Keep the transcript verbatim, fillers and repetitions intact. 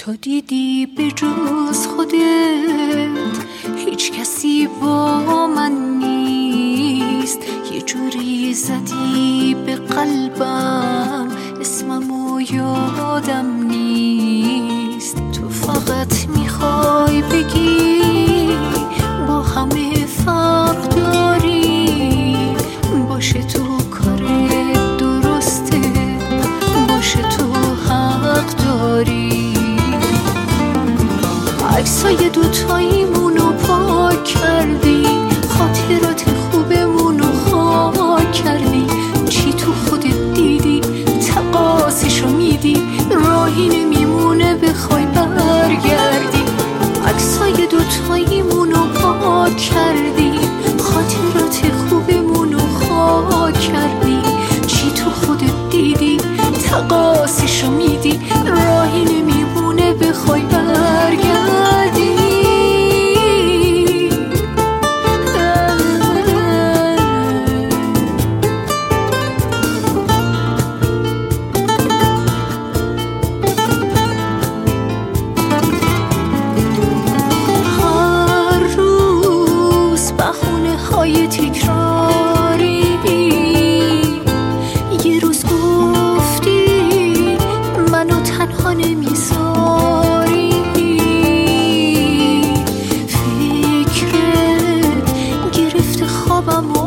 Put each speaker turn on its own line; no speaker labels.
تو دیدی به جز خودت هیچ کسی با من نیست، یه جوری زدی به قلبم اسممو یادم نیست. تو فقط میخوای بگی با همه فرق داری، باشه تو کارت درسته، باشه تو حق داری. عکسای دوتاییمونو پاک کردی، خاطرات خوبمونو خاک کردی. چی تو خودت دیدی تقاسیشو میدی، راهی نمیمونه بخوای برگردی. عکسای دوتاییمونو پاک کردی، خاطرات خوبمونو خاک کردی. چی تو خودت دیدی تقاسیشو میدی، راهی نمیمونه بخوای برگردی. هر روز بهونه های تکراری، یه روز گفتی منو تنها نمیذاری. فکرت گرفته خوابم